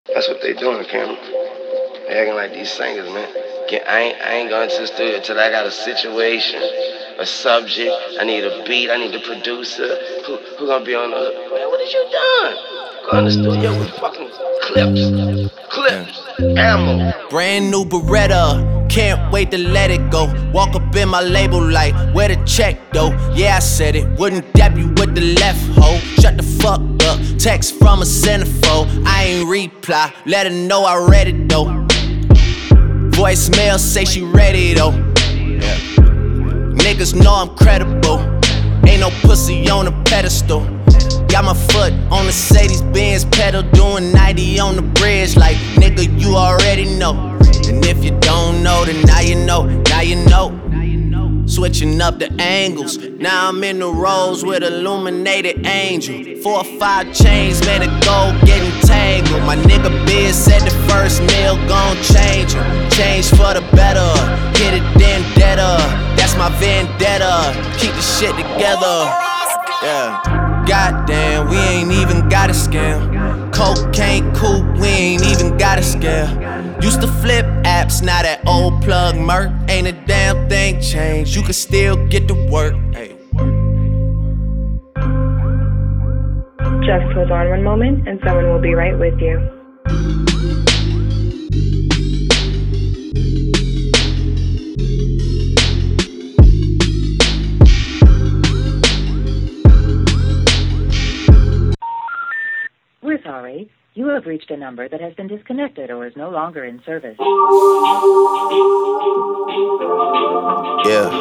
That's what they doing, Cam. They acting like these singers, man. I ain't going to the studio till I got a situation, a subject. I need a beat. I need a producer. Who gonna be on the hook? Man, what is you doing? Go in the studio with fucking clips, ammo. Brand new Beretta, can't wait to let it go. Walk up in my label like, where the check though? Yeah, I said it, wouldn't dap you with the left hoe. Shut the fuck up, text from a centerfold. I ain't reply, let her know I read it though. Voicemail say she ready though. Yeah. Niggas know I'm credible, ain't no pussy on a pedestal. Got my foot on the Mercedes-Benz pedal, doing 90 on the bridge. Like, nigga, you already know. And if you don't know, then now you know, now you know. Switching up the angles, now I'm in the rows with illuminated angel. 4 or 5 chains, made of gold getting tangled. My nigga Biz said the first meal gon' change him. Change for the better, hit it then deader. That's my vendetta, keep the shit together. Yeah. Goddamn, we ain't even got a scam. Cocaine coupe, we ain't even got a scale. Used to flip apps, now that old plug murk. Ain't a damn thing changed, you can still get to work. Hey. Just hold on one moment and someone will be right with you. We're sorry. You have reached a number that has been disconnected or is no longer in service. Yeah.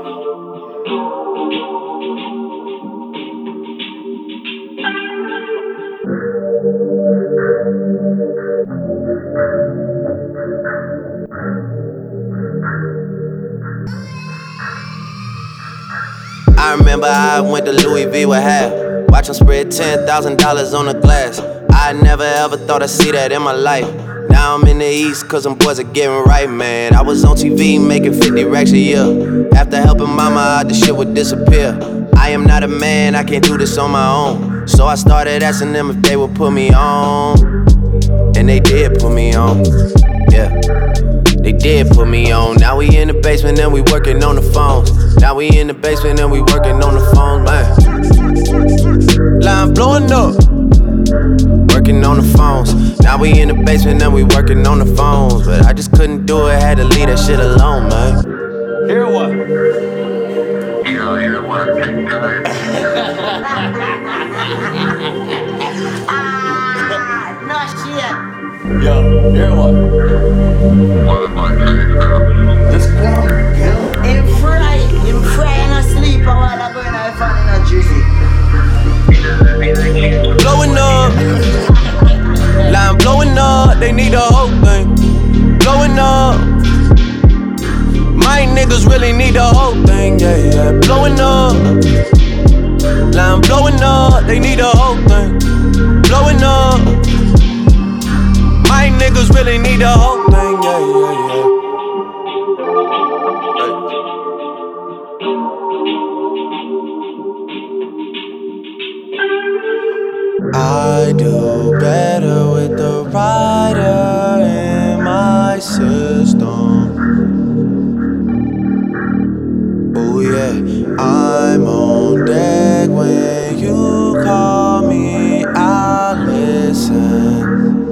I remember I went to Louis V with half. Watch him spread $10,000 on the glass. I never ever thought I'd see that in my life. Now I'm in the East cause them boys are getting right, man. I was on TV making 50 racks a year. After helping mama out, the shit would disappear. I am not a man, I can't do this on my own. So I started asking them if they would put me on. And they did put me on, yeah. They did put me on. Now we in the basement and we working on the phones. Now we in the basement and we working on the phones, man. Line blowing up, working on the phones. Now we in the basement and we working on the phones. But I just couldn't do it, had to leave that shit alone, man. Hear what? Hear what? No shit. Yo, hear what? Just come, him fry and asleep a while ago and I found in a drizzy. Blowing up, line blowing up, they need a whole thing. Blowing up, my niggas really need the whole thing, yeah, yeah. Blowing up, line blowing up, they need the whole thing. Blowing up, my niggas really need the whole thing, yeah, yeah, yeah. I do better with the rider in my system. Oh yeah, I'm on deck when you call me, I listen.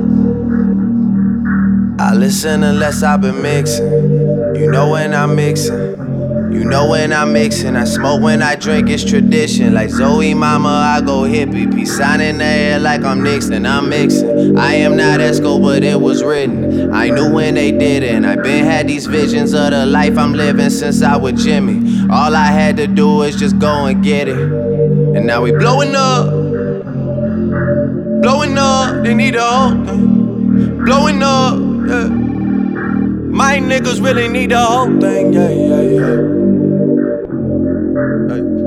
I listen unless I've been mixing. You know when I'm mixing. You know when I'm mixing, I smoke when I drink, it's tradition. Like Zoe mama, I go hippie. Peace sign in the air like I'm Nixon, I'm mixing. I am not Esco, but it was written. I knew when they did it, and I been had these visions of the life I'm living since I was Jimmy. All I had to do was just go and get it. And now we blowing up, they need a whole thing. Blowing up, yeah. My niggas really need the whole thing, yeah, yeah, yeah. Hey.